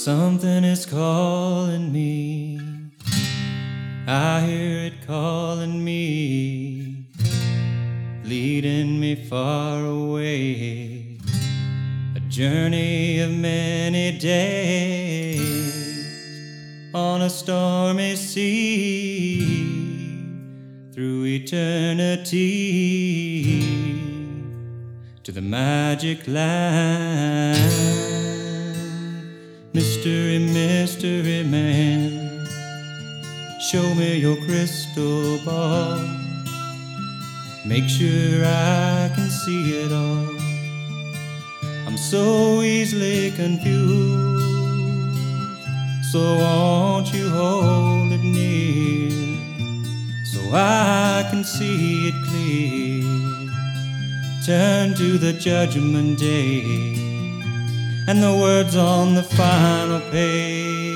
Something is calling me, I hear it calling me, leading me far away. A journey of many days on a stormy sea, through eternity to the magic land. Mystery, mystery man, show me your crystal ball. Make sure I can see it all. I'm so easily confused, so won't you hold it near, so I can see it clear. Turn to the judgment day and the words on the final page.